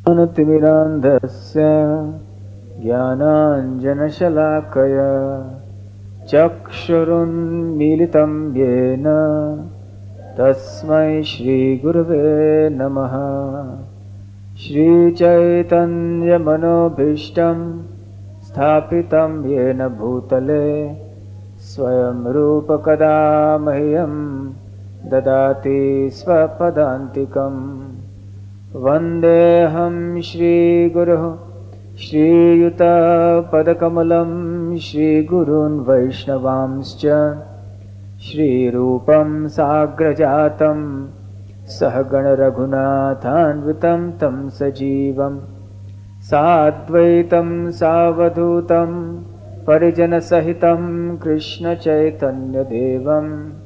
ज्ञानतिमिरान्धस्य ज्ञानाञ्जनशलाकया चक्षुरुन्मीलितं येन तस्मै श्रीगुरवे नमः। श्रीचैतन्यमनोभीष्टं स्थापितं येन भूतले स्वयं रूपकदा मह्यं ददाति स्वपदान्तिकम्। वन्देऽहं श्रीगुरुः श्रीयुतपदकमलं श्रीगुरून् वैष्णवांश्च श्रीरूपं साग्रजातं सहगणरघुनाथान्वितं तं सजीवं साद्वैतं सावधूतं परिजनसहितं कृष्णचैतन्यदेवं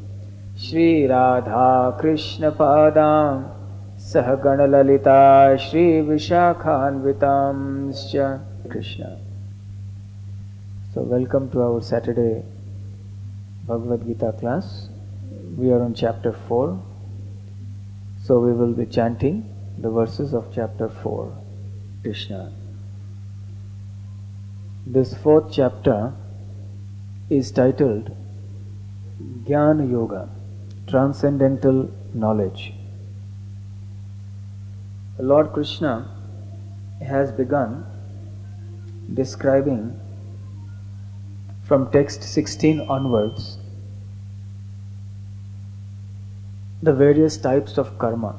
श्रीराधाकृष्णपादां सहगणललिता श्रीविशाखान्वितांश्च Krishna. So welcome to our Saturday Bhagavad Gita class. We are on chapter 4. So we will be chanting the verses of chapter 4. Krishna. This fourth chapter is titled Jnana Yoga, Transcendental Knowledge. Lord Krishna has begun describing from text 16 onwards the various types of karma.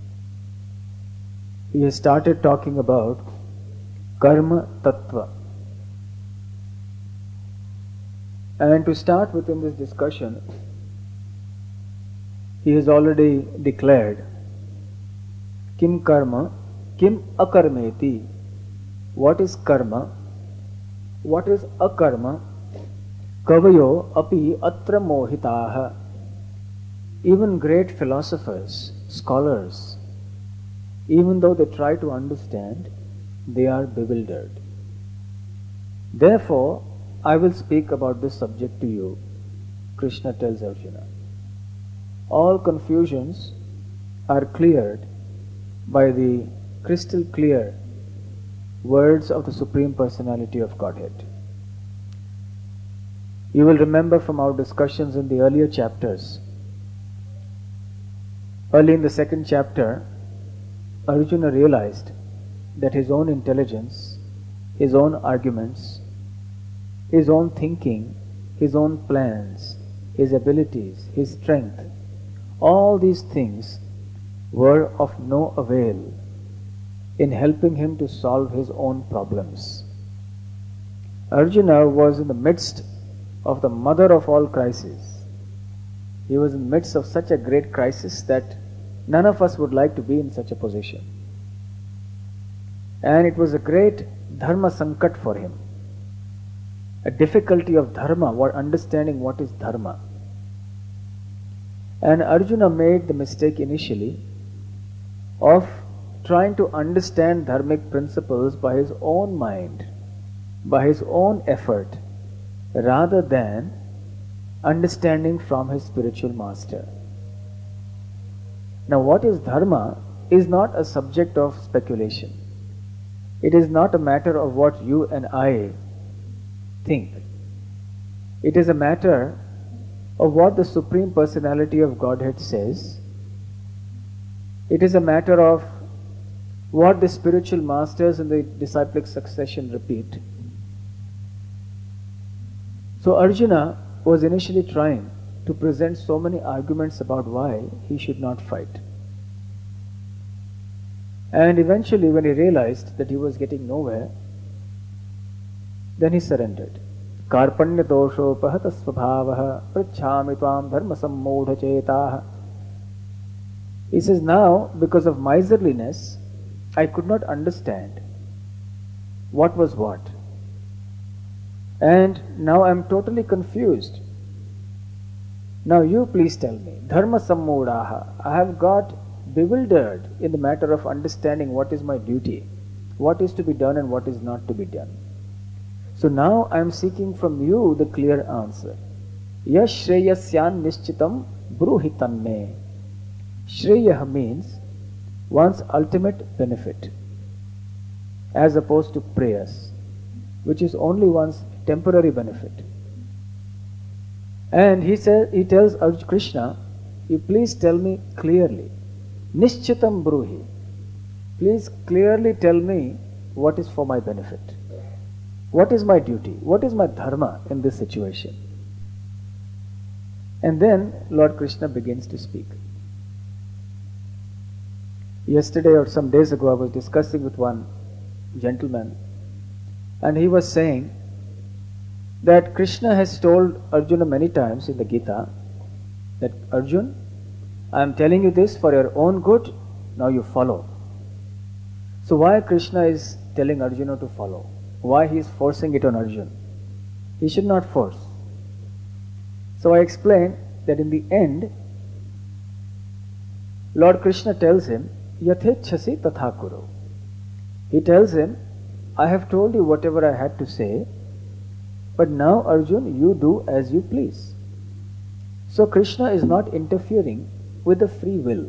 He has started talking about karma tattva. And to start within this discussion, he has already declared Kim karma, kim akarmeti. What is karma? What is akarma? Kavayo api atra mohitaha. Even great philosophers, scholars, even though they try to understand, they are bewildered. Therefore, I will speak about this subject to you, Krishna tells Arjuna. All confusions are cleared by the crystal clear words of the Supreme Personality of Godhead. You will remember from our discussions in the earlier chapters. Early in the second chapter, Arjuna realized that his own intelligence, his own arguments, his own thinking, his own plans, his abilities, his strength, all these things were of no avail in helping him to solve his own problems. Arjuna was in the midst of the mother of all crises. He was in the midst of such a great crisis that none of us would like to be in such a position. And it was a great dharma sankat for him, a difficulty of dharma, or understanding what is dharma. And Arjuna made the mistake initially of trying to understand dharmic principles by his own mind, by his own effort, rather than understanding from his spiritual master. Now, what is dharma is not a subject of speculation. It is not a matter of what you and I think. It is a matter of what the Supreme Personality of Godhead says. It is a matter of what the spiritual masters in the disciplic succession repeat. So Arjuna was initially trying to present so many arguments about why he should not fight. And eventually, when he realized that he was getting nowhere, then he surrendered. Karpanya dosho pahata svabhavaha prachhami tvam dharma sammodha chetaha. He says, now, because of miserliness, I could not understand what was what. And now I am totally confused. Now you please tell me, dharma sammodaha. I have got bewildered in the matter of understanding what is my duty, what is to be done and what is not to be done. So now I am seeking from you the clear answer. Yash shreyasyan nishchitam bruhitan me. Shreya means one's ultimate benefit. as opposed to prayas, which is only one's temporary benefit. And he tells Krishna, you please tell me clearly, Nishchitam Bruhi, please clearly tell me what is for my benefit. What is my duty? What is my dharma in this situation? And then Lord Krishna begins to speak. Yesterday or some days ago, I was discussing with one gentleman, and he was saying that Krishna has told Arjuna many times in the Gita that, Arjun, I am telling you this for your own good, now you follow. So why Krishna is telling Arjuna to follow? Why he is forcing it on Arjuna? He should not force. So I explained that in the end, Lord Krishna tells him, Yathechhasi tatha kuru. He tells him, I have told you whatever I had to say, but now Arjun, you do as you please. So Krishna is not interfering with the free will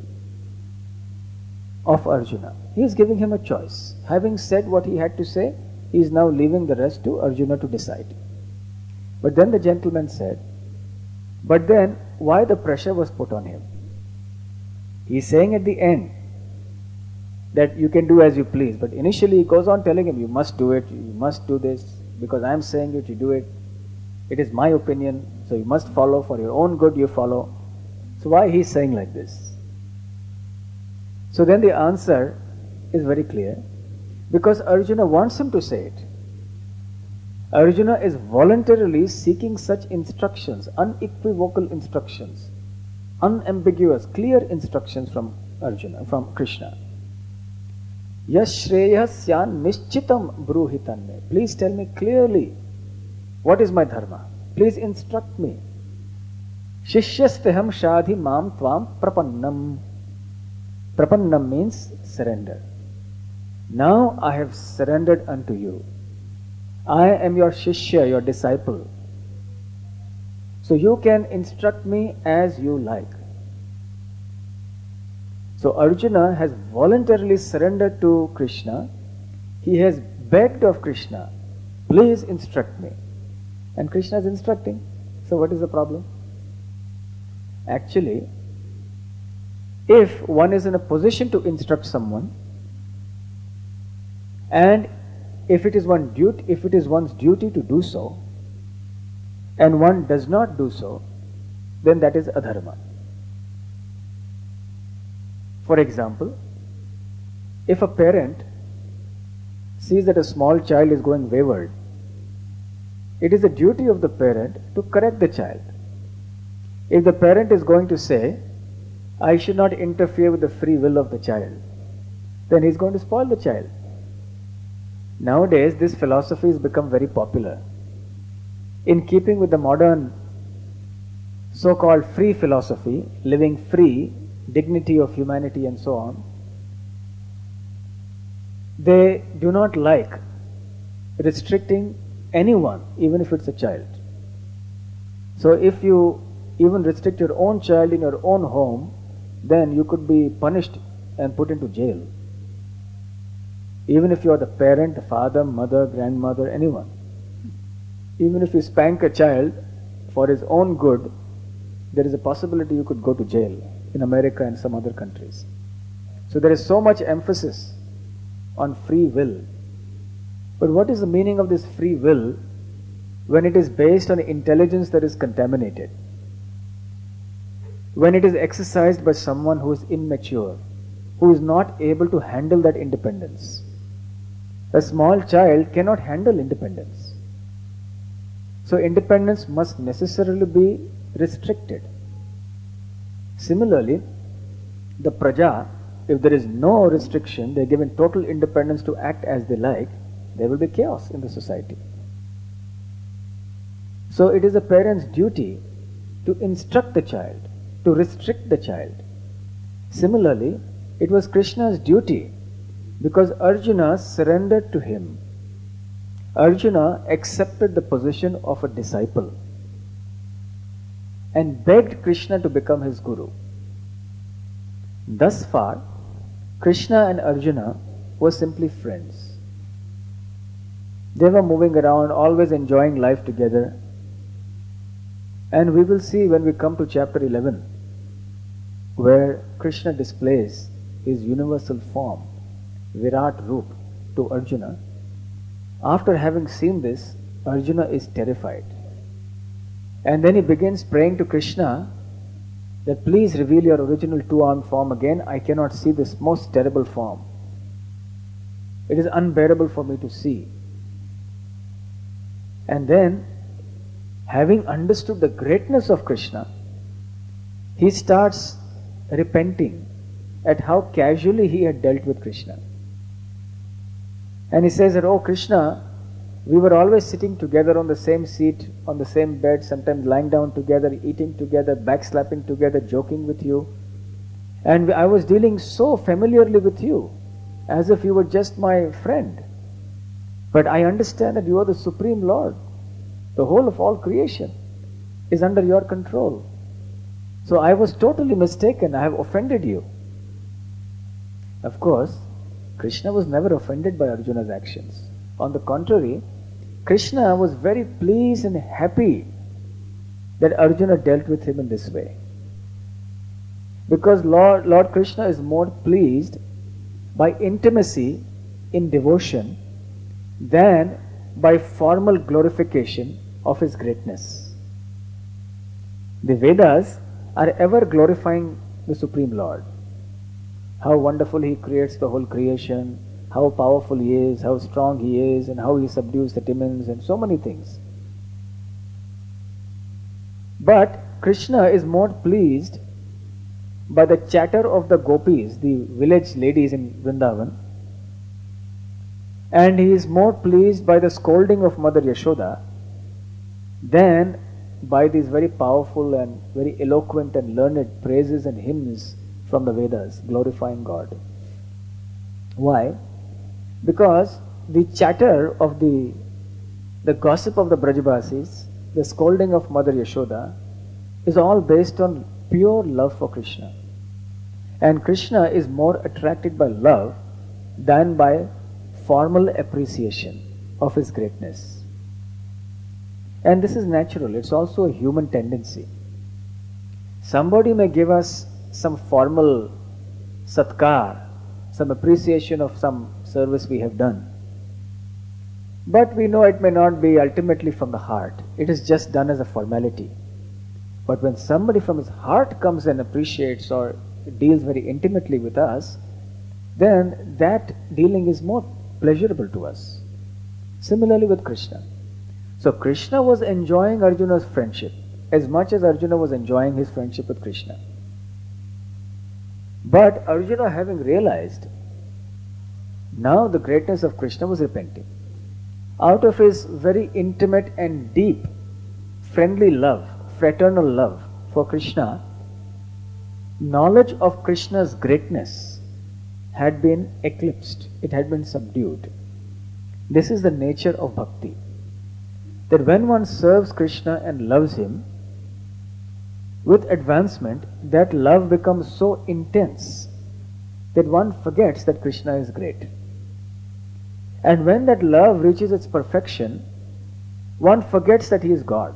of Arjuna. He is giving him a choice. Having said what he had to say, he is now leaving the rest to Arjuna to decide. But then the gentleman said, but then why the pressure was put on him? He is saying at the end that you can do as you please, but initially he goes on telling him, you must do it, you must do this, because I am saying it, you do it. It is my opinion, so you must follow, for your own good you follow. So why he is saying like this? So then the answer is very clear, because Arjuna wants him to say it. Arjuna is voluntarily seeking such instructions, unequivocal instructions, unambiguous, clear instructions from Arjuna, from Krishna. Yashreyasyan nishchitam bruhitanme. Please tell me clearly what is my dharma. Please instruct me. Shishyasteham shadhi mam tvam prapannam. Prapannam means surrender. Now I have surrendered unto you. I am your shishya, your disciple. So you can instruct me as you like. So Arjuna has voluntarily surrendered to Krishna. He has begged of Krishna, please instruct me. And Krishna is instructing. So what is the problem? Actually, if one is in a position to instruct someone, and if it is one's duty to do so, and one does not do so, then that is adharma. For example, if a parent sees that a small child is going wayward, it is the duty of the parent to correct the child. If the parent is going to say, I should not interfere with the free will of the child, then he is going to spoil the child. Nowadays, this philosophy has become very popular. In keeping with the modern so-called free philosophy, living free, dignity of humanity and so on, they do not like restricting anyone, even if it's a child. So if you even restrict your own child in your own home, then you could be punished and put into jail. Even if you are the parent, the father, mother, grandmother, anyone. Even if you spank a child for his own good, there is a possibility you could go to jail in America and some other countries. So there is so much emphasis on free will. But what is the meaning of this free will when it is based on intelligence that is contaminated? When it is exercised by someone who is immature, who is not able to handle that independence? A small child cannot handle independence. So independence must necessarily be restricted. Similarly, the praja, if there is no restriction, they are given total independence to act as they like, there will be chaos in the society. So it is a parent's duty to instruct the child, to restrict the child. Similarly, it was Krishna's duty because Arjuna surrendered to him. Arjuna accepted the position of a disciple and begged Krishna to become his guru. Thus far, Krishna and Arjuna were simply friends. They were moving around, always enjoying life together. And we will see when we come to chapter 11, where Krishna displays his universal form, Virat Roop, to Arjuna. After having seen this, Arjuna is terrified. And then he begins praying to Krishna that please reveal your original two-armed form again. I cannot see this most terrible form. It is unbearable for me to see. And then, having understood the greatness of Krishna, he starts repenting at how casually he had dealt with Krishna. And he says that, oh Krishna, we were always sitting together on the same seat, on the same bed, sometimes lying down together, eating together, backslapping together, joking with you. And I was dealing so familiarly with you, as if you were just my friend. But I understand that you are the Supreme Lord. The whole of all creation is under your control. So I was totally mistaken. I have offended you. Of course, Krishna was never offended by Arjuna's actions. On the contrary, Krishna was very pleased and happy that Arjuna dealt with him in this way. Because Lord Krishna is more pleased by intimacy in devotion than by formal glorification of his greatness. The Vedas are ever glorifying the Supreme Lord. How wonderful he creates the whole creation, how powerful he is, how strong he is, and how he subdues the demons, and so many things. But Krishna is more pleased by the chatter of the gopis, the village ladies in Vrindavan, and he is more pleased by the scolding of Mother Yashoda than by these very powerful and very eloquent and learned praises and hymns from the Vedas glorifying God. Why? Because the chatter of the gossip of the Brajavasis, the scolding of Mother Yashoda, is all based on pure love for Krishna. And Krishna is more attracted by love than by formal appreciation of his greatness. And this is natural, it's also a human tendency. Somebody may give us some formal satkar, some appreciation of some service we have done. But we know it may not be ultimately from the heart. It is just done as a formality. But when somebody from his heart comes and appreciates or deals very intimately with us, then that dealing is more pleasurable to us. Similarly with Krishna. So Krishna was enjoying Arjuna's friendship as much as Arjuna was enjoying his friendship with Krishna. But Arjuna, having realized now the greatness of Krishna, was repenting. Out of his very intimate and deep friendly love, fraternal love for Krishna, knowledge of Krishna's greatness had been eclipsed, it had been subdued. This is the nature of bhakti. That when one serves Krishna and loves him, with advancement, that love becomes so intense that one forgets that Krishna is great. And when that love reaches its perfection, one forgets that he is God.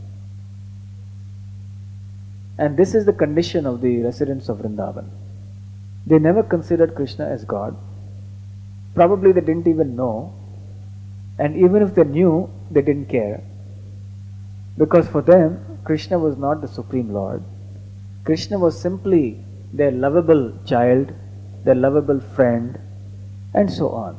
And this is the condition of the residents of Vrindavan. They never considered Krishna as God. Probably they didn't even know. And even if they knew, they didn't care. Because for them, Krishna was not the Supreme Lord. Krishna was simply their lovable child, their lovable friend, and so on.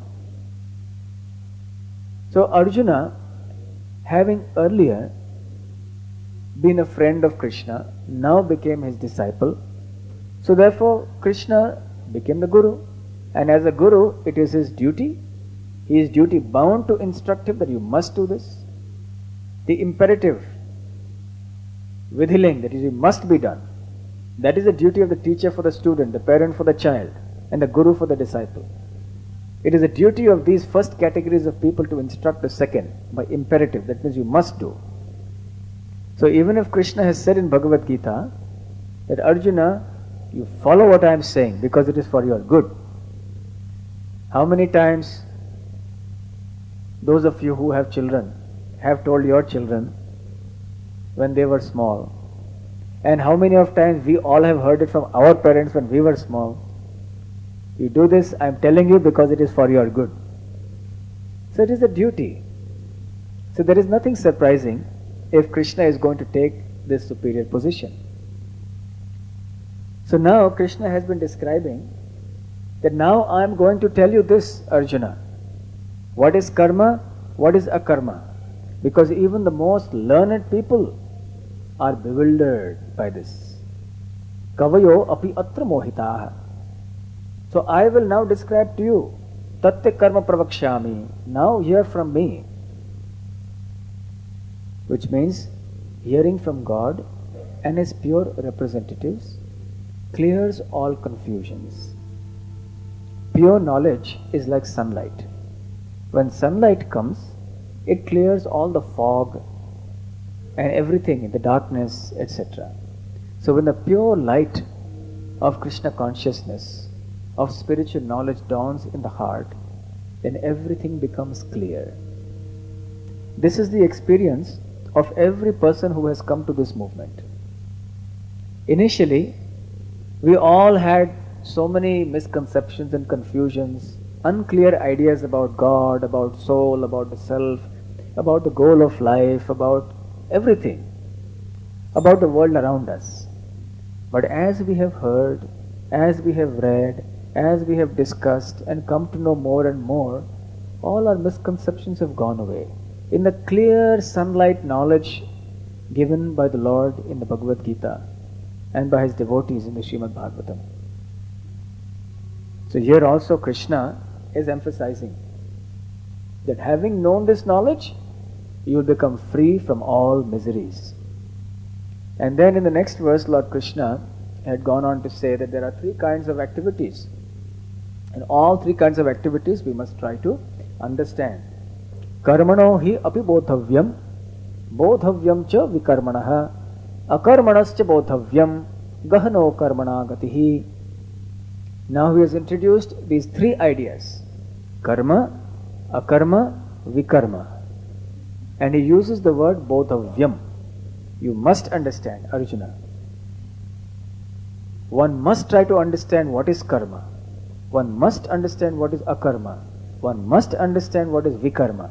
So Arjuna, having earlier been a friend of Krishna, now became his disciple. So therefore, Krishna became the Guru. And as a Guru, it is his duty. He is duty bound to instruct him that you must do this. The imperative, vidhiling, that is, it must be done. That is the duty of the teacher for the student, the parent for the child, and the Guru for the disciple. It is the duty of these first categories of people to instruct the second by imperative. That means you must do. So even if Krishna has said in Bhagavad Gita that Arjuna, you follow what I am saying because it is for your good. How many times Those of you who have children have told your children when they were small. And how many of times we all have heard it from our parents when we were small. You do this, I am telling you, because it is for your good. So it is a duty. So there is nothing surprising if Krishna is going to take this superior position. So now Krishna has been describing that now I am going to tell you this, Arjuna. What is karma? What is akarma? Because even the most learned people are bewildered by this. Kavayo api atra mohitaha. So I will now describe to you Tatya karma pravakshami. Now hear from me. Which means hearing from God and His pure representatives clears all confusions. Pure knowledge is like sunlight. When sunlight comes, it clears all the fog and everything in the darkness, etc. So when the pure light of Krishna consciousness, of spiritual knowledge dawns in the heart, then everything becomes clear. This is the experience of every person who has come to this movement. Initially, we all had so many misconceptions and confusions, unclear ideas about God, about soul, about the self, about the goal of life, about everything, about the world around us. But as we have heard, as we have read, as we have discussed and come to know more and more, all our misconceptions have gone away. In the clear sunlight knowledge given by the Lord in the Bhagavad Gita and by His devotees in the Srimad Bhagavatam. So here also Krishna is emphasizing that having known this knowledge, you will become free from all miseries. And then in the next verse, Lord Krishna had gone on to say that there are three kinds of activities. And all three kinds of activities we must try to understand. Karmano hi api bodhavyam, bodhavyam cha vikarmanaha, akarmanascha bodhavyam, gahano karmana gatihi. Now he has introduced these three ideas: karma, akarma, vikarma. And he uses the word bodhavyam. You must understand, Arjuna. One must try to understand what is karma. One must understand what is akarma. One must understand what is vikarma.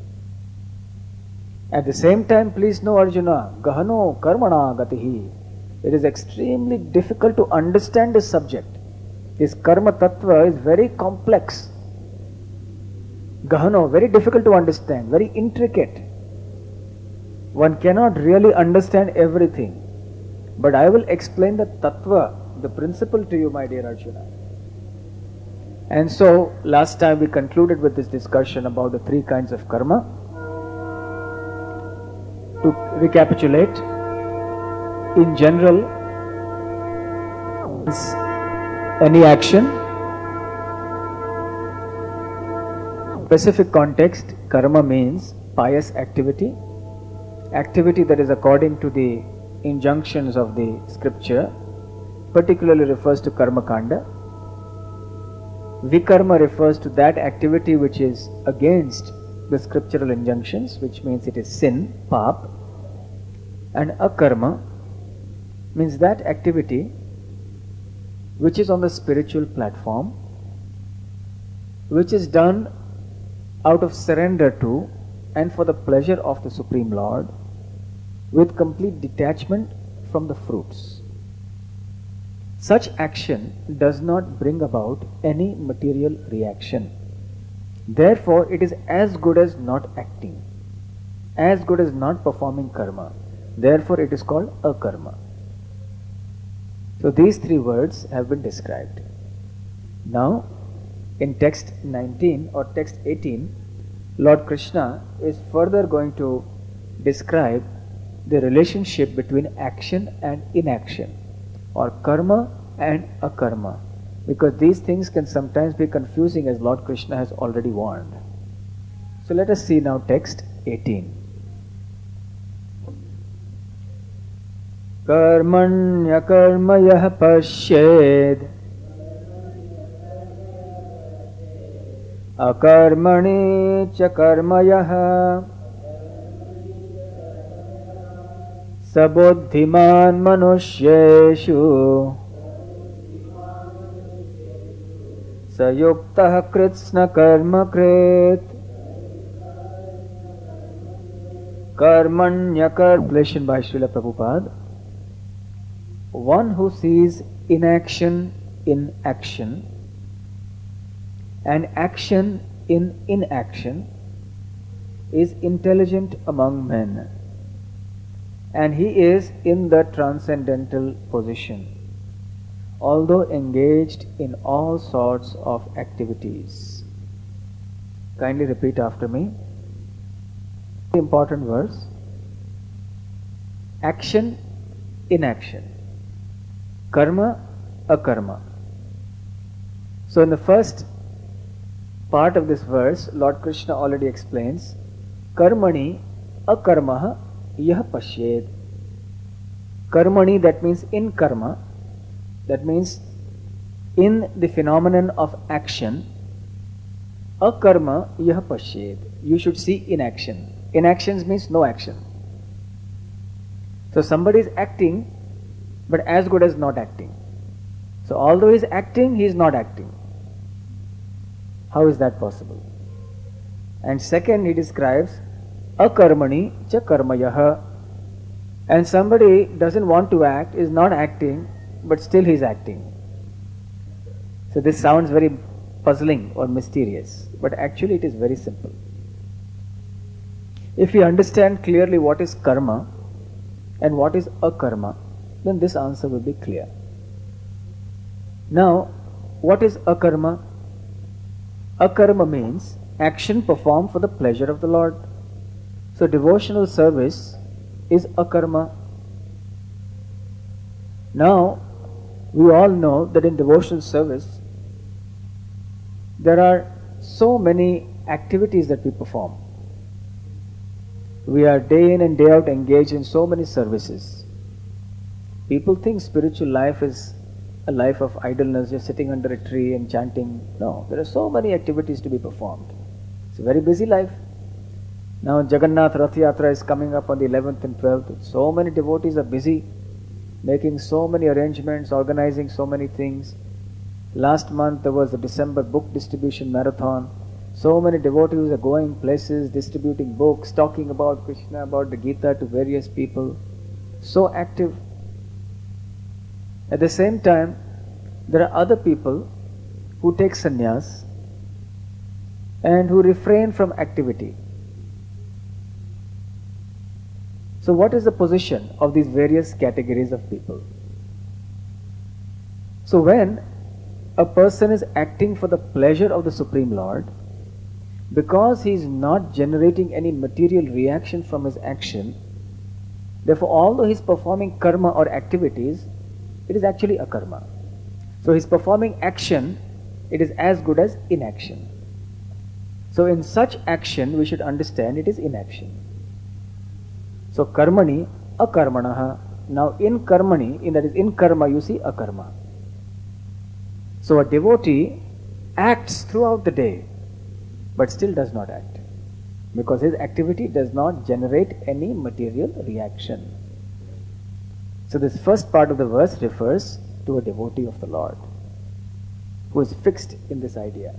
At the same time, please know, Arjuna, gahano karmana gatihi. It is extremely difficult to understand this subject. This karma tattva is very complex. Gahano, very difficult to understand, very intricate. One cannot really understand everything. But I will explain the tattva, the principle to you, my dear Arjuna. And so, last time we concluded with this discussion about the three kinds of karma. To recapitulate, in general, any action, specific context, karma means pious activity, activity that is according to the injunctions of the scripture, particularly refers to karma kanda. Vikarma refers to that activity which is against the scriptural injunctions, which means it is sin, pap. And akarma means that activity which is on the spiritual platform, which is done out of surrender to and for the pleasure of the Supreme Lord, with complete detachment from the fruits. Such action does not bring about any material reaction. Therefore, it is as good as not acting, as good as not performing karma. Therefore, it is called akarma. So these three words have been described. Now, in text 19 or text 18, Lord Krishna is further going to describe the relationship between action and inaction, or karma and akarma, because these things can sometimes be confusing, as Lord Krishna has already warned. So let us see now text 18. Karmanyakarmayah pashyed अकर्मणि च कर्म यः स बुद्धिमान् मनुष्येषु स युक्तः कृत्स्नकर्म कृत् Karmanyakar by Srila Prabhupada. One who sees inaction in action and action in inaction is intelligent among men, and he is in the transcendental position, although engaged in all sorts of activities. Kindly repeat after me. Important verse. Action, inaction. Karma, akarma. So in the first part of this verse, Lord Krishna already explains, Karmani akarmaha yah pashyed. Karmani, that means in karma, that means in the phenomenon of action, akarma yah pashyed. You should see inaction. Inaction means no action. So somebody is acting, but as good as not acting. So although he is acting, he is not acting. How is that possible? And second, he describes akarmani cha karmayaha. And somebody doesn't want to act, is not acting, but still he is acting. So this sounds very puzzling or mysterious, but actually it is very simple. If we understand clearly what is karma and what is akarma, then this answer will be clear. Now, what is akarma? Akarma means action performed for the pleasure of the Lord. So devotional service is akarma. Now, we all know that in devotional service, there are so many activities that we perform. We are day in and day out engaged in so many services. People think spiritual life is a life of idleness, just sitting under a tree and chanting. No, there are so many activities to be performed. It's a very busy life. Now Jagannath Rath Yatra is coming up on the 11th and 12th. So many devotees are busy making so many arrangements, organizing so many things. Last month there was the December book distribution marathon. So many devotees are going places, distributing books, talking about Krishna, about the Gita to various people. So active. At the same time, there are other people who take sannyas and who refrain from activity. So what is the position of these various categories of people? So when a person is acting for the pleasure of the Supreme Lord, because he is not generating any material reaction from his action, therefore although he is performing karma or activities, it is actually a karma. So he is performing action, it is as good as inaction. So in such action we should understand it is inaction. So karmani akarmanaha. Now in karmani, that is in karma, you see akarma. So a devotee acts throughout the day, but still does not act, because his activity does not generate any material reaction. So this first part of the verse refers to a devotee of the Lord who is fixed in this idea.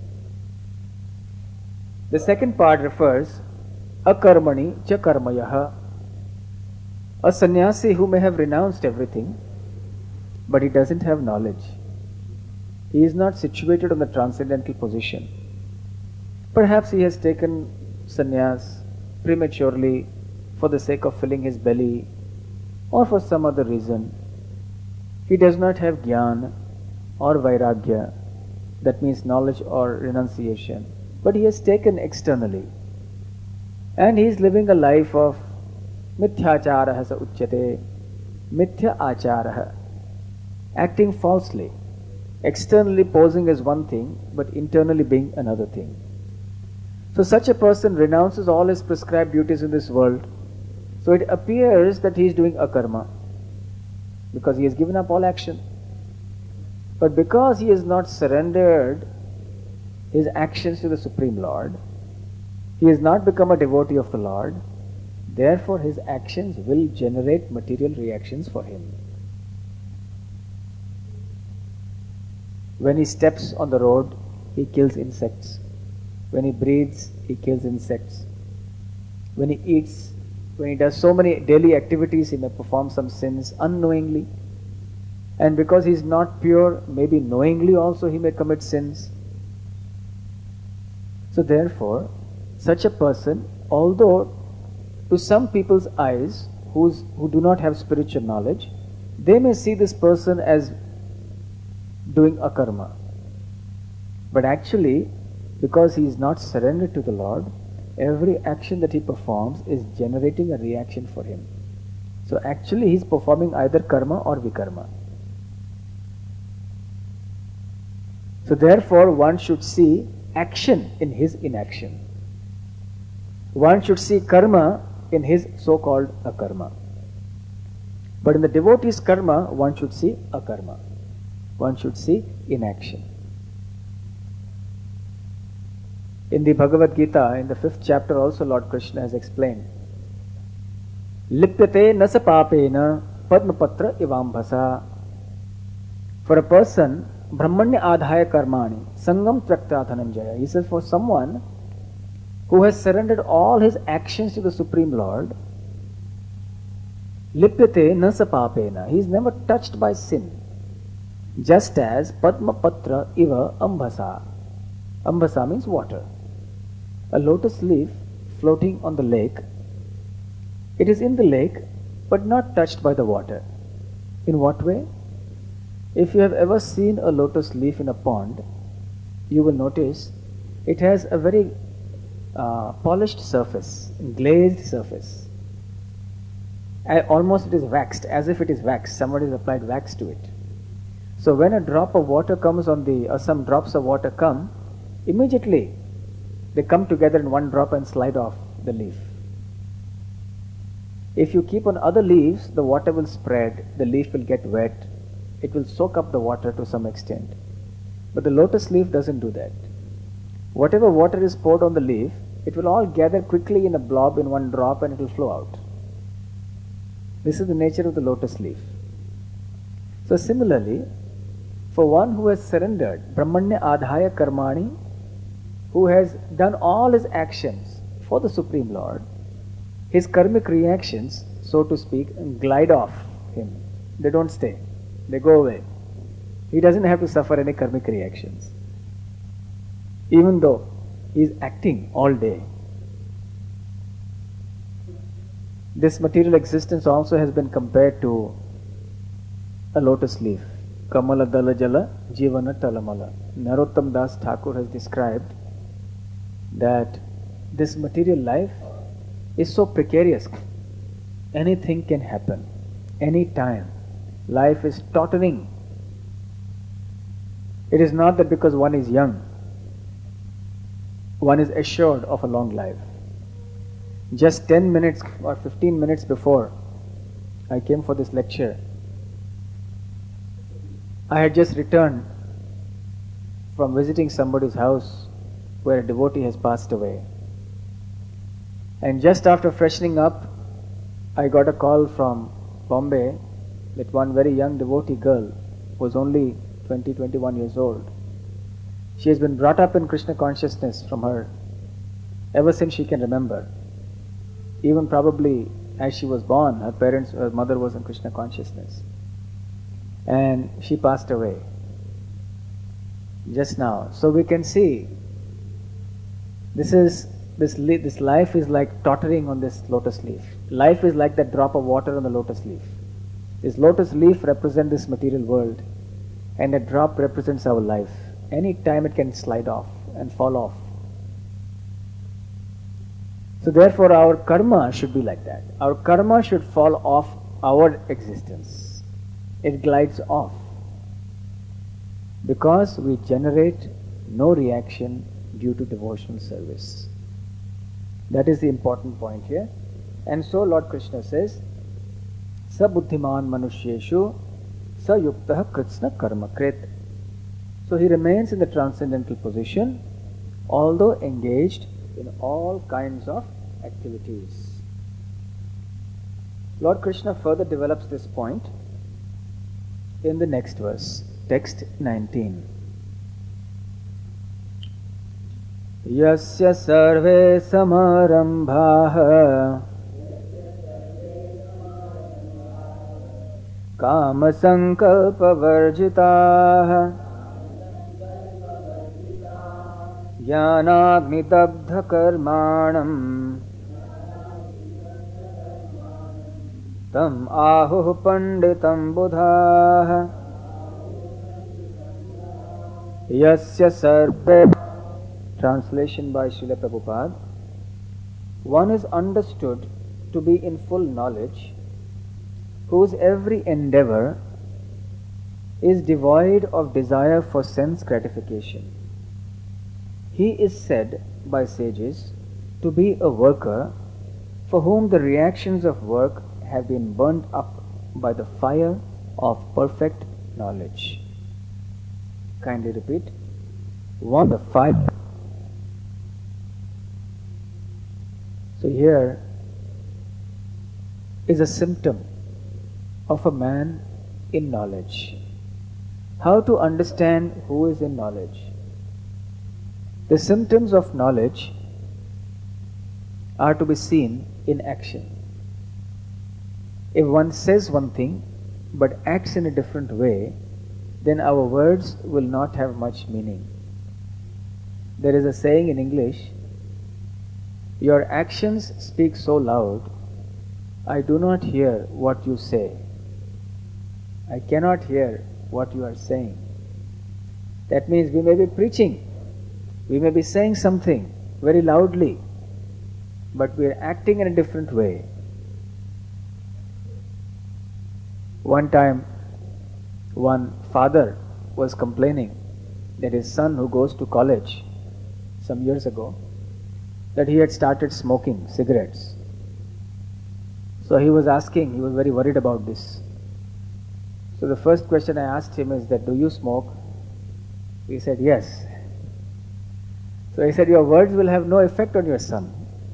The second part refers akarmani cha karmayaha. A sannyasi who may have renounced everything, but he doesn't have knowledge. He is not situated on the transcendental position. Perhaps he has taken sannyas prematurely for the sake of filling his belly or for some other reason. He does not have jnana or vairagya, that means knowledge or renunciation, but he has taken externally. And he is living a life of mithyacharaha sa uchyate, mithya acharaha, acting falsely, externally posing as one thing, but internally being another thing. So such a person renounces all his prescribed duties in this world. So it appears that he is doing akarma, because he has given up all action. But because he has not surrendered his actions to the Supreme Lord, he has not become a devotee of the Lord, therefore his actions will generate material reactions for him. When he steps on the road, he kills insects. When he breathes, he kills insects. When he eats, when he does so many daily activities, he may perform some sins unknowingly. And because he is not pure, maybe knowingly also he may commit sins. So therefore, such a person, although to some people's eyes who do not have spiritual knowledge, they may see this person as doing a karma. But actually, because he is not surrendered to the Lord, every action that he performs is generating a reaction for him. So actually he is performing either karma or vikarma. So therefore one should see action in his inaction. One should see karma in his so-called akarma. But in the devotee's karma, one should see akarma. One should see inaction. In the Bhagavad Gita, in the 5th chapter also, Lord Krishna has explained, Lipyate nasa papena padmapatra ivambhasa. For a person, brahmanya adhaya karmani, sangam trakta dhananjaya. He says, for someone who has surrendered all his actions to the Supreme Lord, Lipyate nasa papena. He is never touched by sin. Just as padmapatra iva ambhasa. Ambhasa means water. A lotus leaf floating on the lake, it is in the lake but not touched by the water. In what way? If you have ever seen a lotus leaf in a pond, you will notice it has a very polished surface, glazed surface. Almost it is waxed, as if it is wax. Somebody has applied wax to it. So when a drop of water comes on or some drops of water come, immediately they come together in one drop and slide off the leaf. If you keep on other leaves, the water will spread, the leaf will get wet, it will soak up the water to some extent. But the lotus leaf doesn't do that. Whatever water is poured on the leaf, it will all gather quickly in a blob in one drop and it will flow out. This is the nature of the lotus leaf. So similarly, for one who has surrendered, Brahmanya adhaya karmani, who has done all his actions for the Supreme Lord, his karmic reactions, so to speak, glide off him. They don't stay. They go away. He doesn't have to suffer any karmic reactions. Even though he is acting all day. This material existence also has been compared to a lotus leaf. Kamala dala jala jivana talamala. Narottam Das Thakur has described that this material life is so precarious. Anything can happen, any time. Life is tottering. It is not that because one is young, one is assured of a long life. Just 10 minutes or 15 minutes before I came for this lecture, I had just returned from visiting somebody's house where a devotee has passed away. And just after freshening up, I got a call from Bombay that one very young devotee girl was only 20-21 years old. She has been brought up in Krishna consciousness from her ever since she can remember. Even probably as she was born, her mother was in Krishna consciousness. And she passed away just now. So we can see this life is like tottering on this lotus leaf. Life is like that drop of water on the lotus leaf. This lotus leaf represents this material world, and that drop represents our life. Any time it can slide off and fall off. So therefore our karma should be like that. Our karma should fall off our existence. It glides off because we generate no reaction due to devotional service. That is the important point here. And so Lord Krishna says, Sa buddhiman manushyeshu sa yuktah kritsna karma krit. So he remains in the transcendental position although engaged in all kinds of activities. Lord Krishna further develops this point in the next verse, text 19. Yasya sarve samarambhaha kama sankalpa varjitaha jnanagnidabdha karmanam tam ahuh panditam buddhaah. Yasya sarve. Translation by Srila Prabhupada. One is understood to be in full knowledge, whose every endeavor is devoid of desire for sense gratification. He is said by sages to be a worker for whom the reactions of work have been burnt up by the fire of perfect knowledge. Kindly repeat. One, the fire. So here is a symptom of a man in knowledge. How to understand who is in knowledge? The symptoms of knowledge are to be seen in action. If one says one thing but acts in a different way, then our words will not have much meaning. There is a saying in English, "Your actions speak so loud, I do not hear what you say. I cannot hear what you are saying." That means we may be preaching, we may be saying something very loudly, but we are acting in a different way. One time, one father was complaining that his son, who goes to college some years ago, that he had started smoking cigarettes. So he was asking, he was very worried about this. So the first question I asked him is that, "Do you smoke?" He said, "Yes." So he said, "Your words will have no effect on your son.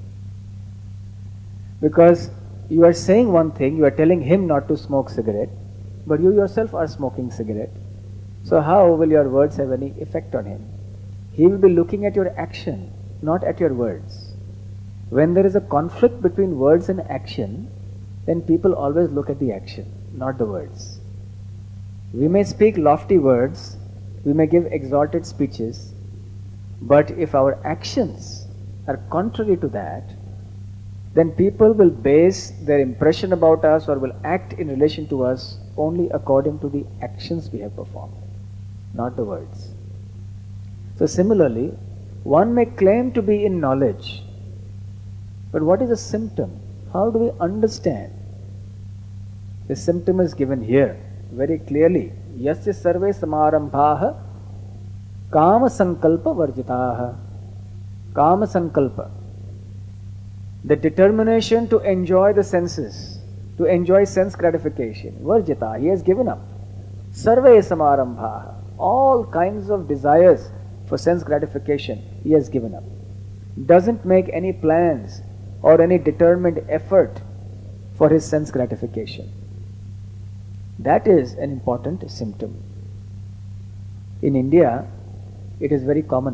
Because you are saying one thing, you are telling him not to smoke cigarette, but you yourself are smoking cigarette. So how will your words have any effect on him? He will be looking at your action, not at your words." When there is a conflict between words and action, then people always look at the action, not the words. We may speak lofty words, we may give exalted speeches, but if our actions are contrary to that, then people will base their impression about us or will act in relation to us only according to the actions we have performed, not the words. So similarly, one may claim to be in knowledge, but what is a symptom? How do we understand? The symptom is given here very clearly. Yasya sarve samarambhaha kama sankalpa varjitaha. Kama sankalpa. The determination to enjoy the senses, to enjoy sense gratification. Varjita, he has given up. Sarve samarambhaha. All kinds of desires for sense gratification, he has given up. Doesn't make any plans or any determined effort for his sense gratification. That is an important symptom. In India, it is very common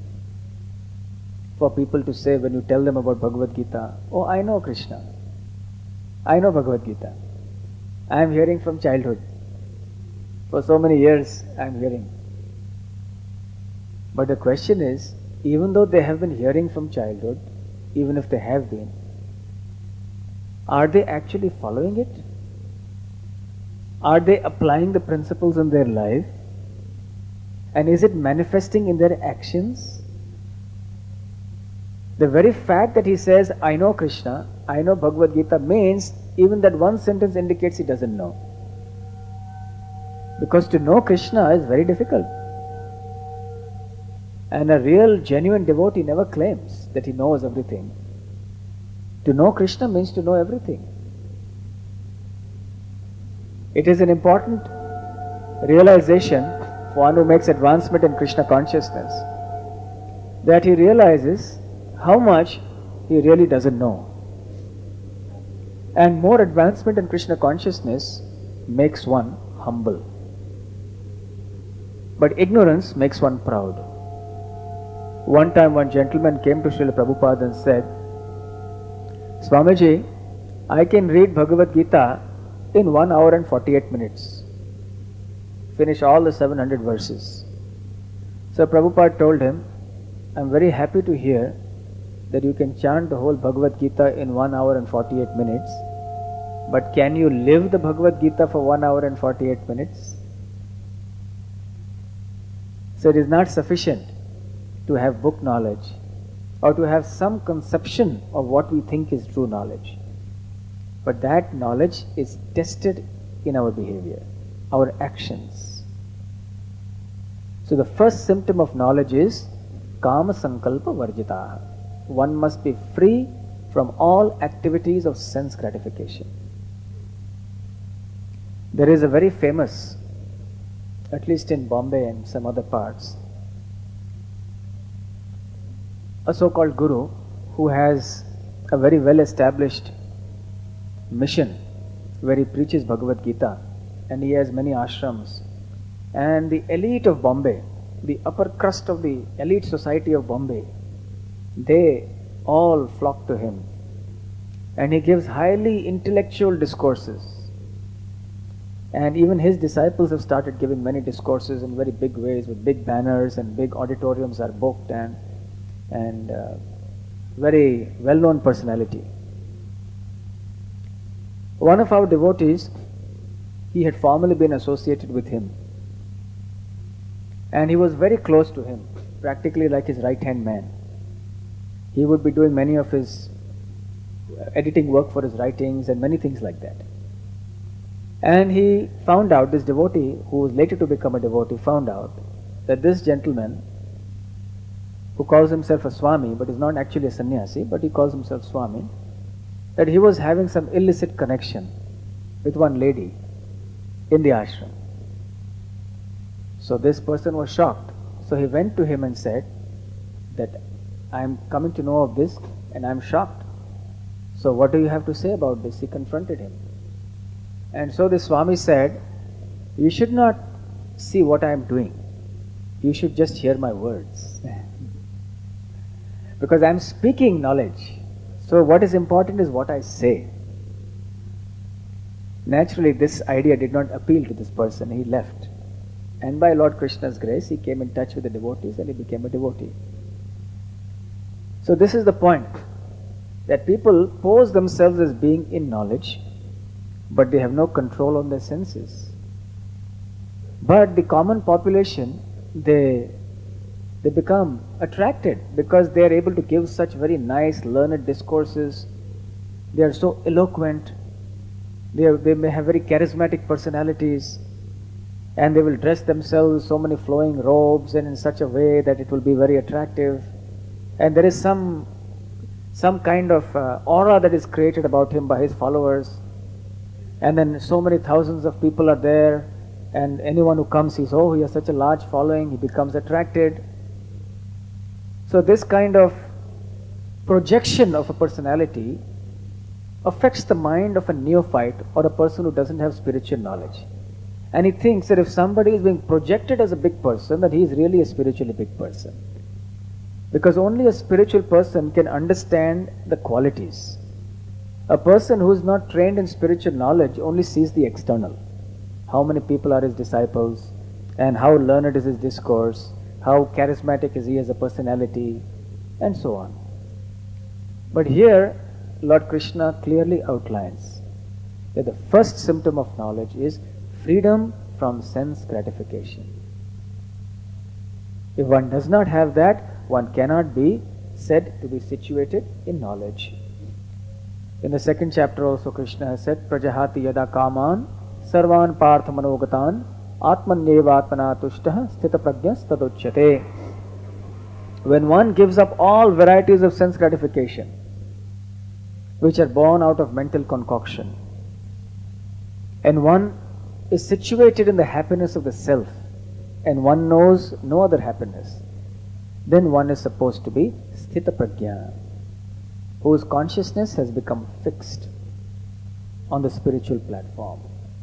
for people to say, when you tell them about Bhagavad Gita, "Oh, I know Krishna. I know Bhagavad Gita. I am hearing from childhood. For so many years I am hearing." But the question is, even though they have been hearing from childhood, even if they have been, are they actually following it? Are they applying the principles in their life? And is it manifesting in their actions? The very fact that he says, "I know Krishna, I know Bhagavad Gita," means even that one sentence indicates he doesn't know. Because to know Krishna is very difficult. And a real, genuine devotee never claims that he knows everything. To know Krishna means to know everything. It is an important realization for one who makes advancement in Krishna consciousness, that he realizes how much he really doesn't know. And more advancement in Krishna consciousness makes one humble. But ignorance makes one proud. One time one gentleman came to Srila Prabhupada and said, Swamiji, I can read Bhagavad Gita in 1 hour and 48 minutes. Finish all the 700 verses. So Prabhupada told him, I am very happy to hear that you can chant the whole Bhagavad Gita in 1 hour and 48 minutes. But can you live the Bhagavad Gita for 1 hour and 48 minutes? So it is not sufficient to have book knowledge or to have some conception of what we think is true knowledge. But that knowledge is tested in our behavior, our actions. So the first symptom of knowledge is Kama Sankalpa Varjitaha. One must be free from all activities of sense gratification. There is a very famous, at least in Bombay and some other parts, a so-called guru who has a very well-established mission where he preaches Bhagavad Gita, and he has many ashrams. And the elite of Bombay, the upper crust of the elite society of Bombay, they all flock to him. And he gives highly intellectual discourses. And even his disciples have started giving many discourses in very big ways, with big banners, and big auditoriums are booked, and very well-known personality. One of our devotees, he had formerly been associated with him, and he was very close to him, practically like his right-hand man. He would be doing many of his editing work for his writings and many things like that. And he found out, this devotee, who was later to become a devotee, found out that this gentleman, who calls himself a Swami, but is not actually a sannyasi, but he calls himself Swami, that he was having some illicit connection with one lady in the ashram. So this person was shocked. So he went to him and said that I am coming to know of this and I am shocked. So what do you have to say about this? He confronted him. And so the Swami said, you should not see what I am doing. You should just hear my words. Because I am speaking knowledge. So what is important is what I say. Naturally, this idea did not appeal to this person. He left. And by Lord Krishna's grace, he came in touch with the devotees and he became a devotee. So this is the point, that people pose themselves as being in knowledge, but they have no control on their senses. But the common population, they become attracted because they are able to give such very nice, learned discourses. They are so eloquent. They may have very charismatic personalities, and they will dress themselves so many flowing robes and in such a way that it will be very attractive. And there is some kind of aura that is created about him by his followers. And then so many thousands of people are there, and anyone who comes sees, oh, he has such a large following, he becomes attracted. So this kind of projection of a personality affects the mind of a neophyte or a person who doesn't have spiritual knowledge. And he thinks that if somebody is being projected as a big person, that he is really a spiritually big person. Because only a spiritual person can understand the qualities. A person who is not trained in spiritual knowledge only sees the external. How many people are his disciples, and how learned is his discourse, how charismatic is he as a personality, and so on. But here, Lord Krishna clearly outlines that the first symptom of knowledge is freedom from sense gratification. If one does not have that, one cannot be said to be situated in knowledge. In the second chapter also Krishna has said, Prajahati yada kaman sarvan partha manogatan atmanyevatmana tushtaha sthita prajnas tadochyate. When one gives up all varieties of sense gratification, which are born out of mental concoction, and one is situated in the happiness of the self, and one knows no other happiness, then one is supposed to be Sthita Prajna, whose consciousness has become fixed on the spiritual platform.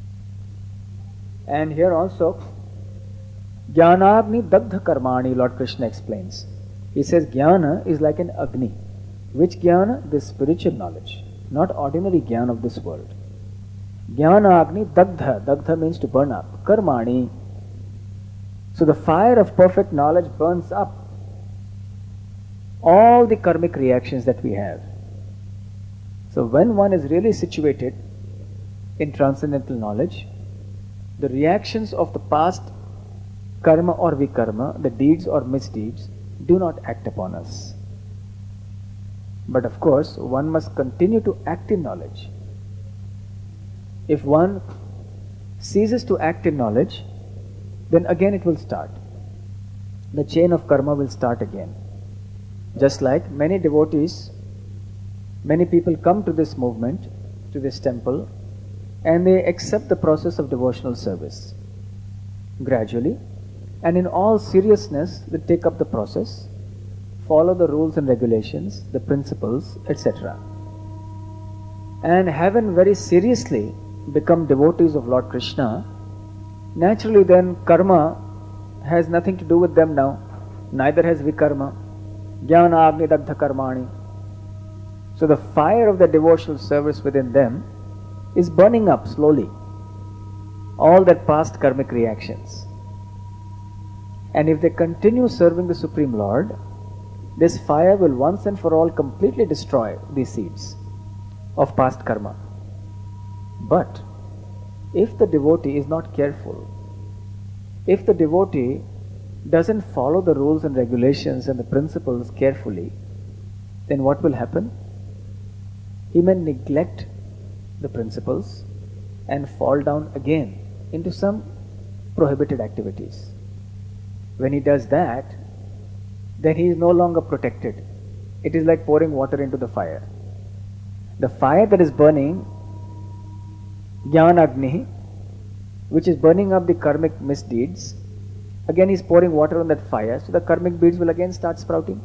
And here also, Jnanagni Dagdha Karmani, Lord Krishna explains. He says Jnana is like an Agni. Which Jnana? This spiritual knowledge, not ordinary Jnana of this world. Jnanagni Dagdha. Dagdha means to burn up. Karmani. So the fire of perfect knowledge burns up all the karmic reactions that we have. So when one is really situated in transcendental knowledge, the reactions of the past karma or vikarma, the deeds or misdeeds, do not act upon us. But of course, one must continue to act in knowledge. If one ceases to act in knowledge, then again it will start. The chain of karma will start again. Just like many devotees, many people come to this movement, to this temple, and they accept the process of devotional service. Gradually, and in all seriousness, they take up the process, follow the rules and regulations, the principles, etc. And having very seriously become devotees of Lord Krishna, naturally then karma has nothing to do with them now, neither has vikarma. Jnana Agni Dagdha Karmani. So the fire of the devotional service within them is burning up slowly all that past karmic reactions. And if they continue serving the Supreme Lord, this fire will once and for all completely destroy these seeds of past karma. But if the devotee is not careful, if the devotee doesn't follow the rules and regulations and the principles carefully, then what will happen? He may neglect the principles and fall down again into some prohibited activities. When he does that, then he is no longer protected. It is like pouring water into the fire. The fire that is burning, Jnanagni, which is burning up the karmic misdeeds, again he is pouring water on that fire, so the karmic beads will again start sprouting.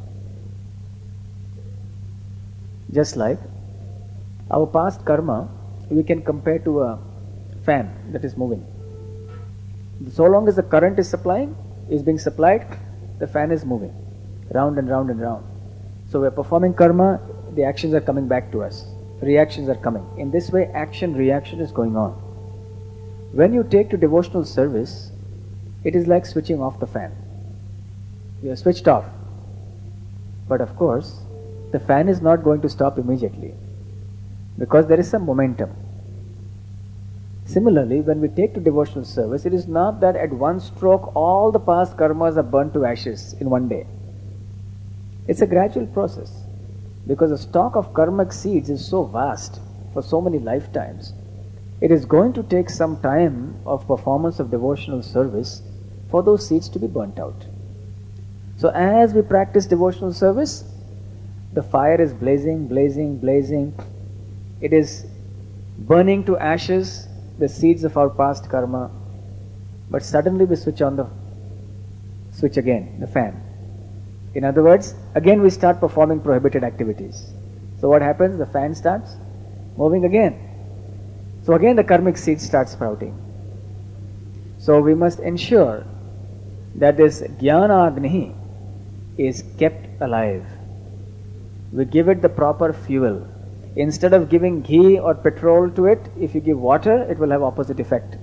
Just like our past karma, we can compare to a fan that is moving. So long as the current is being supplied, the fan is moving round and round and round. So we are performing karma, the actions are coming back to us, reactions are coming. In this way, action reaction is going on. When you take to devotional service, it is like switching off the fan. You are switched off. But of course, the fan is not going to stop immediately, because there is some momentum. Similarly, when we take to devotional service, it is not that at one stroke all the past karmas are burnt to ashes in one day. It's a gradual process, because the stock of karmic seeds is so vast for so many lifetimes. It is going to take some time of performance of devotional service for those seeds to be burnt out. So as we practice devotional service, the fire is blazing, blazing, blazing. It is burning to ashes the seeds of our past karma. But suddenly we switch on the switch again, the fan. In other words, again we start performing prohibited activities. So what happens? The fan starts moving again. So again the karmic seeds start sprouting. So we must ensure that this Jnana Agni is kept alive. We give it the proper fuel. Instead of giving ghee or petrol to it, if you give water, it will have opposite effect.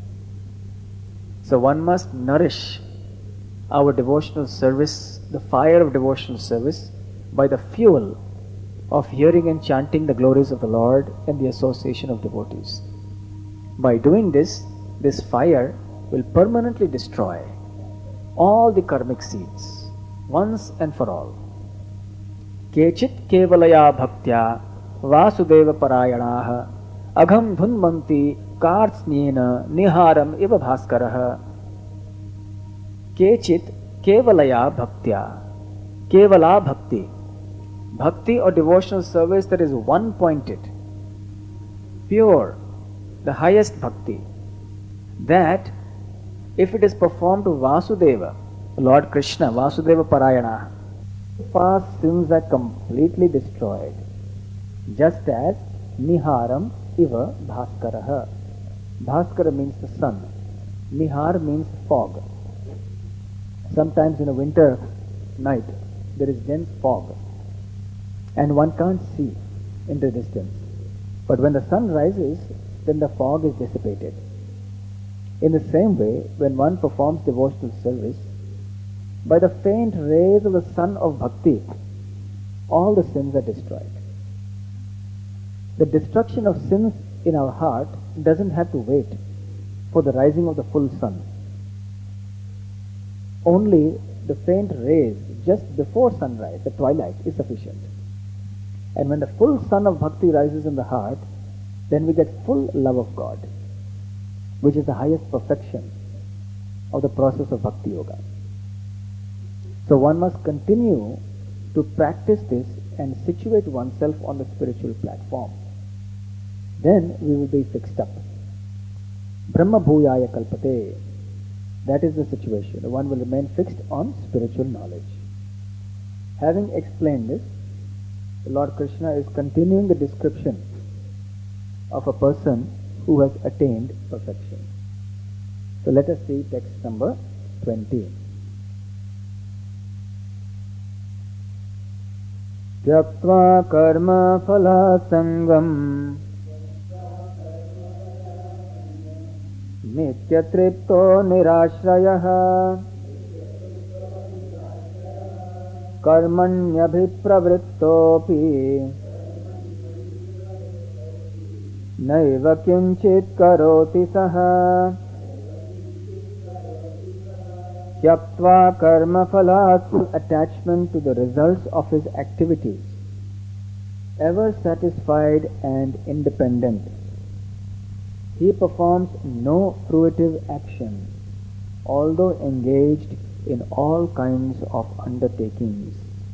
So one must nourish our devotional service, the fire of devotional service, by the fuel of hearing and chanting the glories of the Lord and the association of devotees. By doing this, this fire will permanently destroy all the karmic seeds, once and for all. Kechit kevalaya bhaktya Vasudeva Parayanaha Agham Dhunmanti Kartsnena Niharam Iva Bhaskaraha. Kechit Kevalaya Bhaktya. Kevala Bhakti. Bhakti or devotional service that is one pointed, pure, the highest bhakti. That, if it is performed to Vasudeva, Lord Krishna, Vasudeva Parayana, fast sins are completely destroyed, just as Niharam iva Bhaskaraha. Bhaskara means the sun, Nihar means fog. Sometimes in a winter night there is dense fog and one can't see in the distance. But when the sun rises, then the fog is dissipated. In the same way, when one performs devotional service, by the faint rays of the sun of bhakti, all the sins are destroyed. The destruction of sins in our heart doesn't have to wait for the rising of the full sun. Only the faint rays just before sunrise, the twilight, is sufficient. And when the full sun of bhakti rises in the heart, then we get full love of God, which is the highest perfection of the process of bhakti yoga. So one must continue to practice this and situate oneself on the spiritual platform. Then we will be fixed up. Brahma bhuyaya kalpate. That is the situation. One will remain fixed on spiritual knowledge. Having explained this, the Lord Krishna is continuing the description of a person who has attained perfection. So let us see text number 20. Tyaktva karma phala sangam nityatripto nirashrayah karmanyabhipravrittopi naiva kinchit karoti saha Tyaktva karma phala, attachment to the results of his activities, ever satisfied and independent. He performs no fruitive action, although engaged in all kinds of undertakings.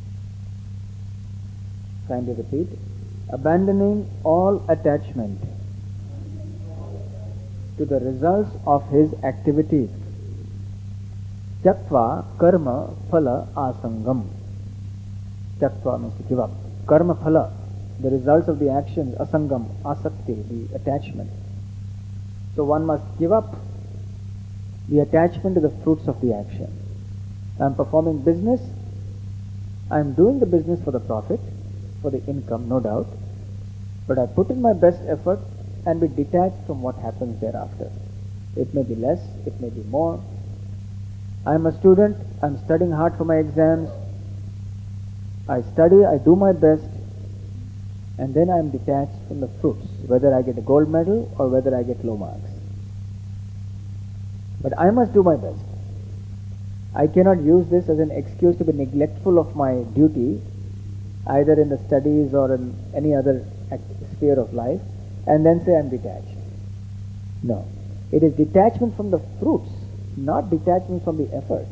Kindly repeat. Abandoning all attachment to the results of his activities. Tyaktva karma phala asangam. Tyaktva means to give up. Karma phala, the results of the actions, asangam, asakti, the attachment. So one must give up the attachment to the fruits of the action. I am performing business. I am doing the business for the profit, for the income, no doubt. But I put in my best effort and be detached from what happens thereafter. It may be less, it may be more. I am a student, I am studying hard for my exams. I study, I do my best, and then I am detached from the fruits, whether I get a gold medal or whether I get low marks. But I must do my best. I cannot use this as an excuse to be neglectful of my duty, either in the studies or in any other sphere of life, and then say I am detached. No. It is detachment from the fruits, not detachment from the effort.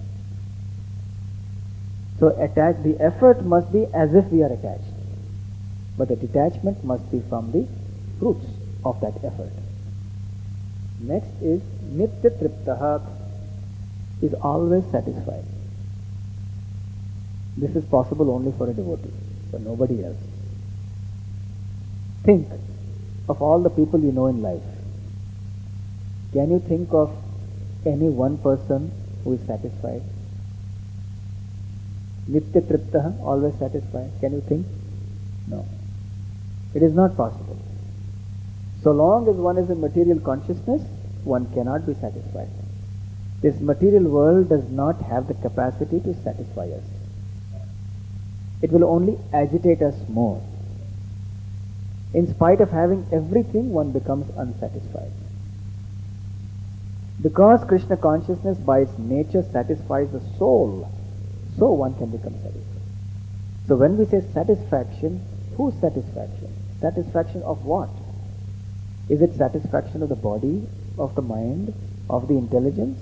So the effort must be as if we are attached, but the detachment must be from the fruits of that effort. Next is Nitya Triptaha, is always satisfied. This is possible only for a devotee, for nobody else. Think of all the people you know in life. Can you think of any one person who is satisfied? Nitya Triptaha, always satisfied. Can you think? No. It is not possible. So long as one is in material consciousness, one cannot be satisfied. This material world does not have the capacity to satisfy us. It will only agitate us more. In spite of having everything, one becomes unsatisfied. Because Krishna consciousness by its nature satisfies the soul, so one can become satisfied. So when we say satisfaction, whose satisfaction? Satisfaction of what? Is it satisfaction of the body, of the mind, of the intelligence?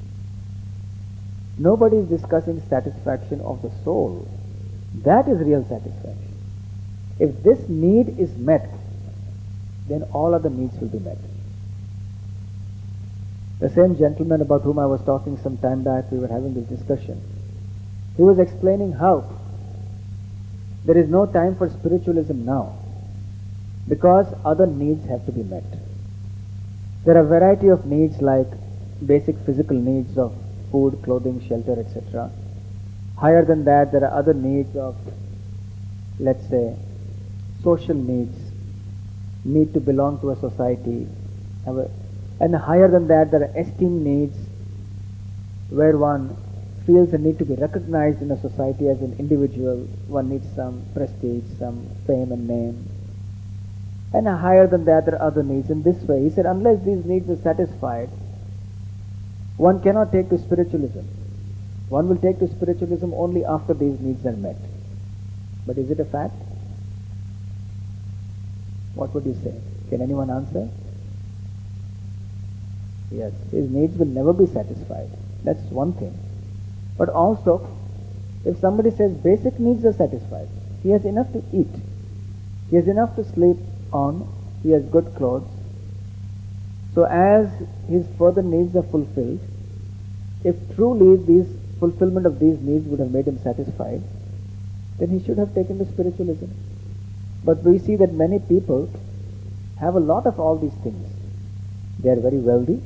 Nobody is discussing satisfaction of the soul. That is real satisfaction. If this need is met, then all other needs will be met. The same gentleman about whom I was talking some time back, we were having this discussion. He was explaining how there is no time for spiritualism now because other needs have to be met. There are a variety of needs like basic physical needs of food, clothing, shelter, etc. Higher than that, there are other needs of, let's say, social needs, need to belong to a society. And higher than that, there are esteem needs where one feels the need to be recognized in a society as an individual. One needs some prestige, some fame and name. And higher than that, there are other needs. In this way, he said, unless these needs are satisfied, one cannot take to spiritualism. One will take to spiritualism only after these needs are met. But is it a fact? What would you say? Can anyone answer? Yes, his needs will never be satisfied. That's one thing. But also, if somebody says basic needs are satisfied, he has enough to eat, he has enough to sleep on, he has good clothes. So as his further needs are fulfilled, if truly these fulfillment of these needs would have made him satisfied, then he should have taken to spiritualism. But we see that many people have a lot of all these things. They are very wealthy,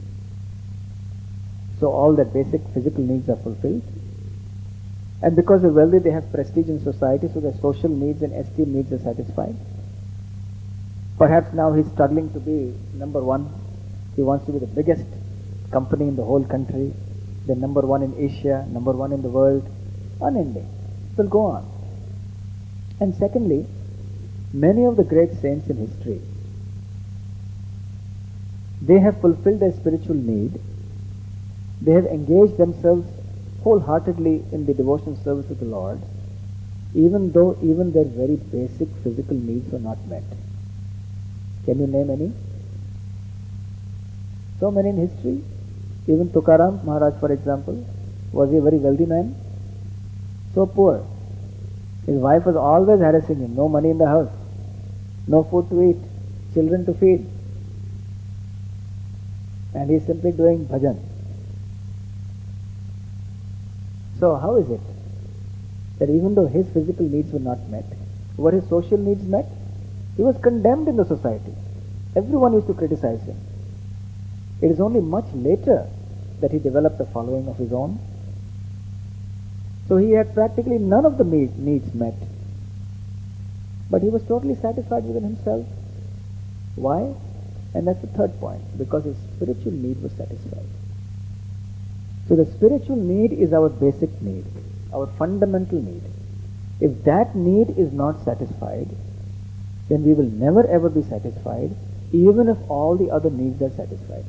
so all their basic physical needs are fulfilled. And because they're wealthy, they have prestige in society, so their social needs and esteem needs are satisfied. Perhaps now he's struggling to be number one. He wants to be the biggest company in the whole country, the number one in Asia, number one in the world, unending. It will go on. And secondly, many of the great saints in history, they have fulfilled their spiritual need. They have engaged themselves wholeheartedly in the devotional service of the Lord, even though even their very basic physical needs were not met. Can you name any? So many in history. Even Tukaram Maharaj, for example, was he a very wealthy man? So poor. His wife was always harassing him. No money in the house, no food to eat, children to feed. And he is simply doing bhajan. So how is it that even though his physical needs were not met, were his social needs met? He was condemned in the society. Everyone used to criticize him. It is only much later that he developed a following of his own. So he had practically none of the needs met. But he was totally satisfied within himself. Why? And that's the third point. Because his spiritual need was satisfied. So the spiritual need is our basic need, our fundamental need. If that need is not satisfied, then we will never ever be satisfied, even if all the other needs are satisfied.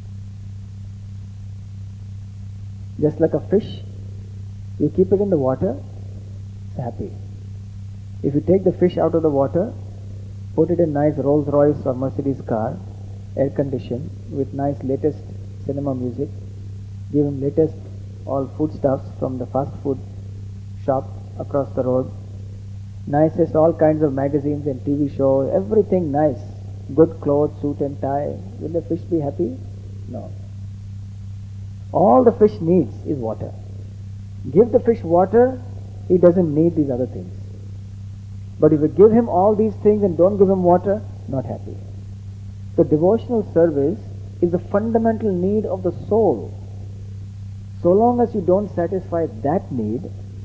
Just like a fish, you keep it in the water, it's happy. If you take the fish out of the water, put it in nice Rolls Royce or Mercedes car, air conditioned, with nice latest cinema music, give him latest all foodstuffs from the fast food shop across the road, nicest all kinds of magazines and TV shows, everything nice, good clothes, suit and tie. Will the fish be happy? No. All the fish needs is water. Give the fish water, he doesn't need these other things. But if you give him all these things and don't give him water, not happy. So devotional service is the fundamental need of the soul. So long as you don't satisfy that need,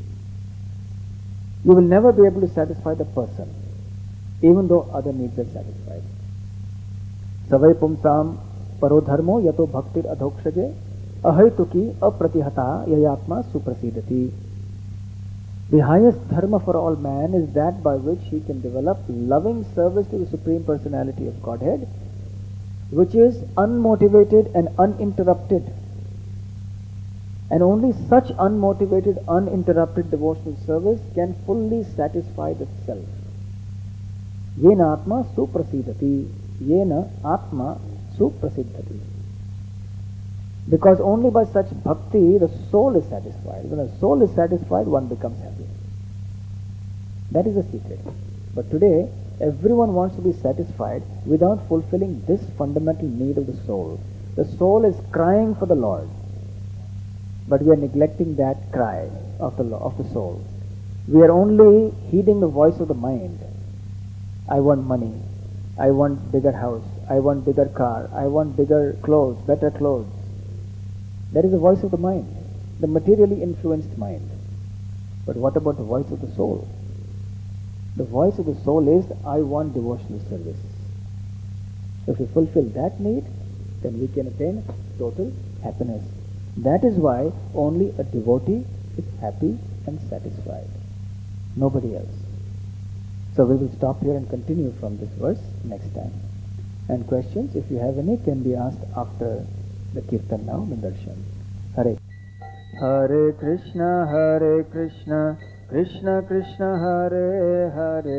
you will never be able to satisfy the person, even though other needs are satisfied. Savai pumsam parodharmo yato bhaktir adhokshaje ahaituki apratihata yayatma suprasidati. The highest dharma for all man is that by which he can develop loving service to the Supreme Personality of Godhead, which is unmotivated and uninterrupted. And only such unmotivated, uninterrupted devotional service can fully satisfy the self. Yena atma suprasidati. Yena atma suprasiddhati. Because only by such bhakti the soul is satisfied. When the soul is satisfied, one becomes happy. That is the secret. But today, everyone wants to be satisfied without fulfilling this fundamental need of the soul. The soul is crying for the Lord, but we are neglecting that cry of the soul. We are only heeding the voice of the mind. I want money. I want bigger house. I want bigger car. I want bigger clothes, better clothes. That is the voice of the mind, the materially influenced mind. But what about the voice of the soul? The voice of the soul is, I want devotional service. If we fulfill that need, then we can attain total happiness. That is why only a devotee is happy and satisfied. Nobody else. So we will stop here and continue from this verse next time. And questions, if you have any, can be asked after the kirtan now, the darshan. Hare Hare Krishna, Krishna Krishna, Hare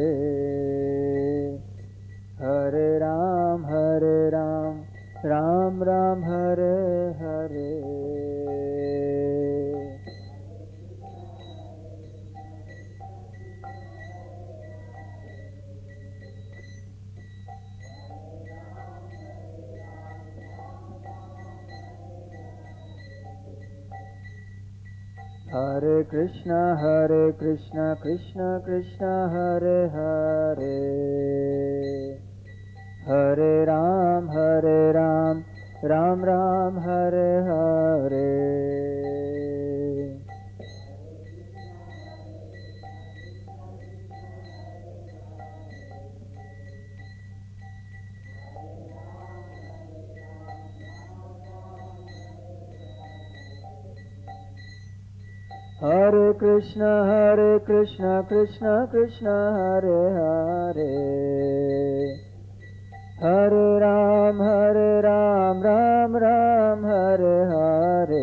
Hare, Hare Ram, Ram Ram, Hare Hare. Hare Krishna, Krishna Krishna, Hare Hare, Hare Ram, Ram Ram, Hare Hare. Hare Krishna, Krishna Krishna, Hare Hare, Hare Ram, Ram Ram, Hare Hare.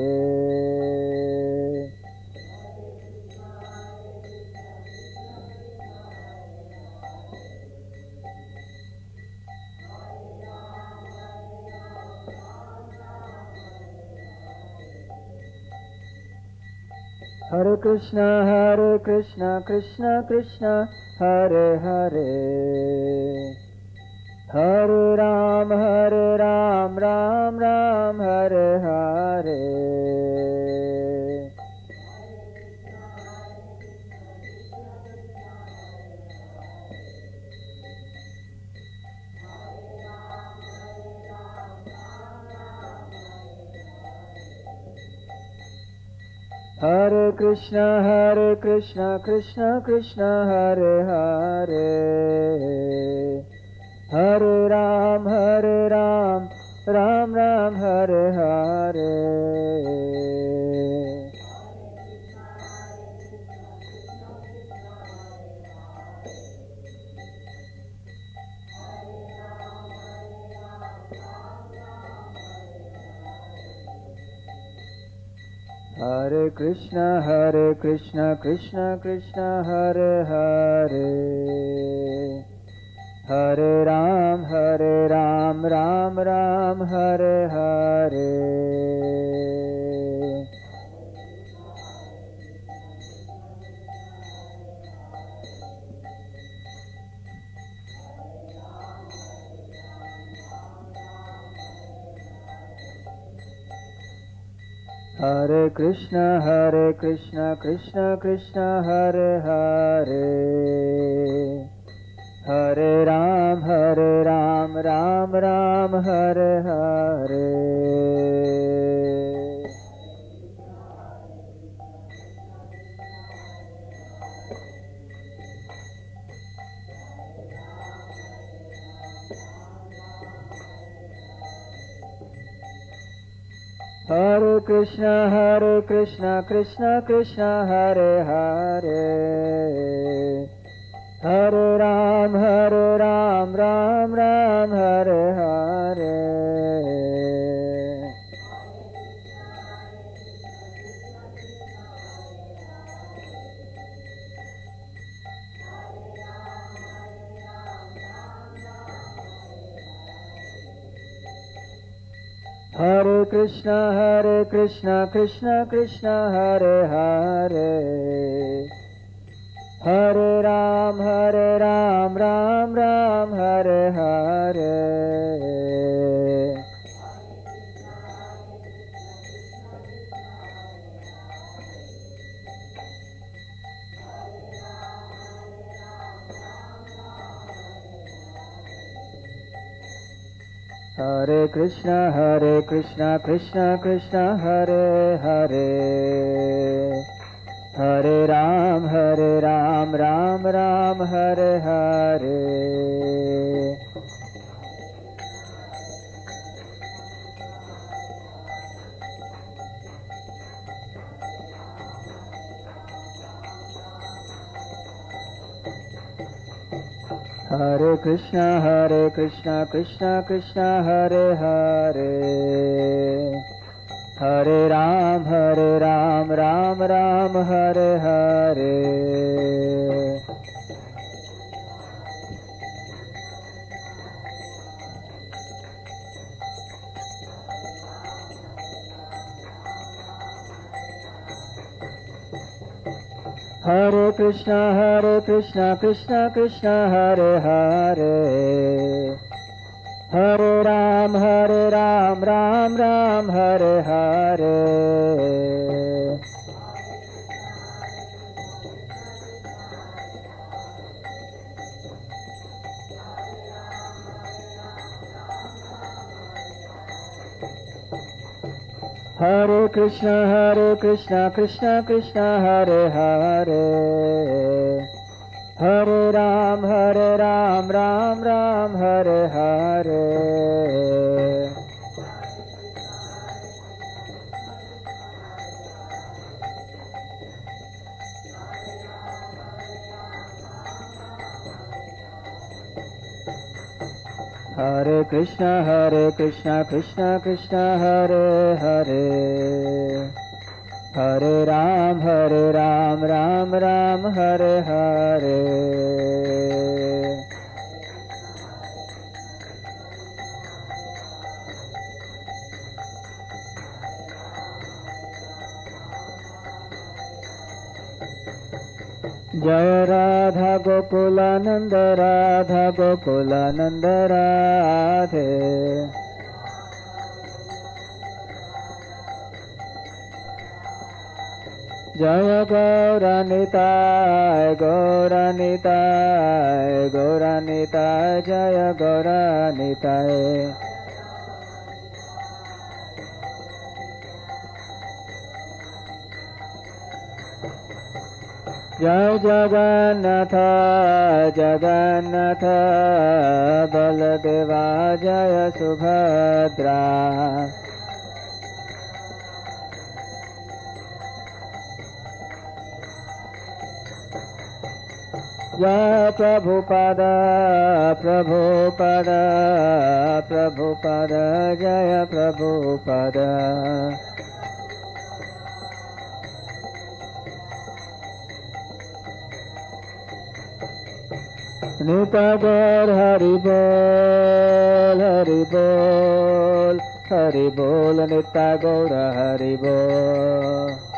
Hare Krishna, Krishna Krishna, Hare Hare, Hare Ram, Ram Ram, Hare Hare. Hare Krishna, Krishna Krishna, Hare Hare, Hare Ram, Ram Ram, Hare Hare. Hare Krishna, Krishna Krishna, Hare Hare, Hare Ram, Ram Ram, Hare Hare. Hare Krishna, Krishna Krishna, Hare Hare, Hare Ram, Ram Ram, Hare Hare. Hare Krishna, Krishna Krishna, Hare Hare, Hare Ram, Ram Ram, Hare Hare. Hare Krishna, Krishna Krishna, Hare Hare, Hare Ram, Ram Ram, Hare Hare. Hare Krishna, Krishna Krishna, Hare Hare. Hare Ram, Ram Ram, Hare Hare. Hare Krishna, Krishna Krishna, Hare Hare. Hare Ram, Ram Ram, Hare Hare. Hare Krishna, Krishna Krishna, Hare Hare. Hare Ram, Ram Ram, Hare Hare. Hare Krishna, Krishna Krishna, Hare Hare. Hare Ram, Ram Ram, Hare Hare. Hare Krishna, Krishna Krishna, Hare Hare. Hare Ram, Ram Ram, Hare Hare. Jai Radha Gokulananda, Radha Gokulananda Radhe. Jaya Gauranitai, Gauranitai, Gauranitai, Jaya Gauranitai. Jai Jagannatha, Jagannatha, Baladeva, Jaya Subhadra. Jai Prabhupada, Prabhupada, Prabhupada, Jaya Prabhupada. Nita Gaur Hari Bol, Hari Bol, Hari Bol, Nita Gaur Hari Bol.